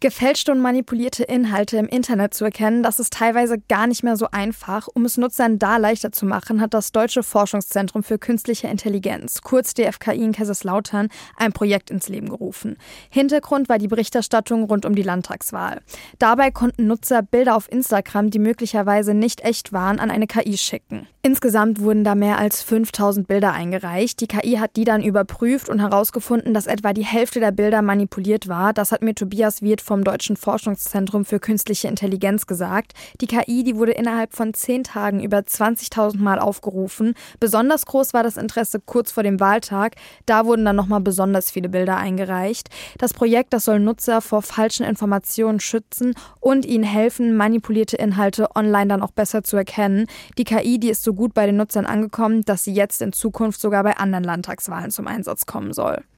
Gefälschte und manipulierte Inhalte im Internet zu erkennen, das ist teilweise gar nicht mehr so einfach. Um es Nutzern da leichter zu machen, hat das Deutsche Forschungszentrum für Künstliche Intelligenz, kurz DFKI in Kaiserslautern, ein Projekt ins Leben gerufen. Hintergrund war die Berichterstattung rund um die Landtagswahl. Dabei konnten Nutzer Bilder auf Instagram, die möglicherweise nicht echt waren, an eine KI schicken. Insgesamt wurden da mehr als 5000 Bilder eingereicht. Die KI hat die dann überprüft und herausgefunden, dass etwa die Hälfte der Bilder manipuliert war. Das hat mir Tobias Wirth vom Deutschen Forschungszentrum für Künstliche Intelligenz gesagt. Die KI, die wurde innerhalb von 10 Tagen über 20.000 Mal aufgerufen. Besonders groß war das Interesse kurz vor dem Wahltag. Da wurden dann nochmal besonders viele Bilder eingereicht. Das Projekt, das soll Nutzer vor falschen Informationen schützen und ihnen helfen, manipulierte Inhalte online dann auch besser zu erkennen. Die KI, die ist so gut bei den Nutzern angekommen, dass sie jetzt in Zukunft sogar bei anderen Landtagswahlen zum Einsatz kommen soll.